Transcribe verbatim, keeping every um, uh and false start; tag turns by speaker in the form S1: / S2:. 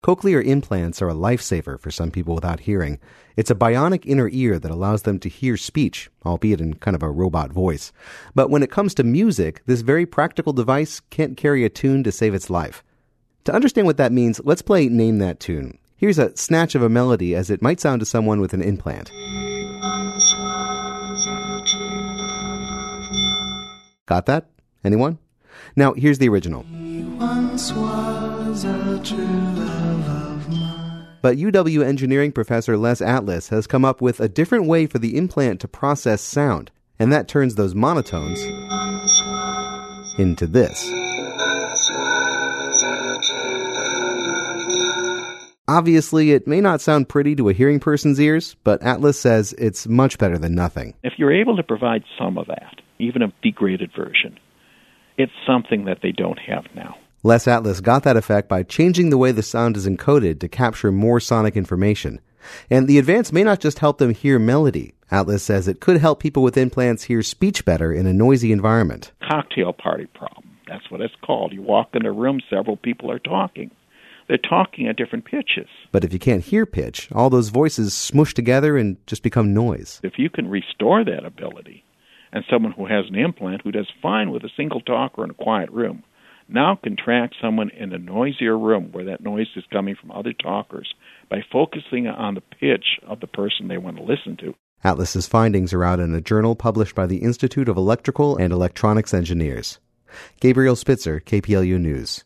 S1: Cochlear implants are a lifesaver for some people without hearing. It's a bionic inner ear that allows them to hear speech, albeit in kind of a robot voice. But when it comes to music, this very practical device can't carry a tune to save its life. To understand what that means, let's play Name That Tune. Here's a snatch of a melody as it might sound to someone with an implant. Got that? Anyone? Now, here's the original. But U W engineering professor Les Atlas has come up with a different way for the implant to process sound, and that turns those monotones into this. Obviously, it may not sound pretty to a hearing person's ears, but Atlas says it's much better than nothing.
S2: If you're able to provide some of that, even a degraded version, it's something that they don't have now.
S1: Les Atlas got that effect by changing the way the sound is encoded to capture more sonic information. And the advance may not just help them hear melody. Atlas says it could help people with implants hear speech better in a noisy environment.
S2: Cocktail party problem. That's what it's called. You walk in a room, several people are talking. They're talking at different pitches.
S1: But if you can't hear pitch, all those voices smush together and just become noise.
S2: If you can restore that ability, and someone who has an implant who does fine with a single talker in a quiet room now can track someone in a noisier room where that noise is coming from other talkers by focusing on the pitch of the person they want to listen to.
S1: Atlas's findings are out in a journal published by the Institute of Electrical and Electronics Engineers. Gabriel Spitzer, K P L U News.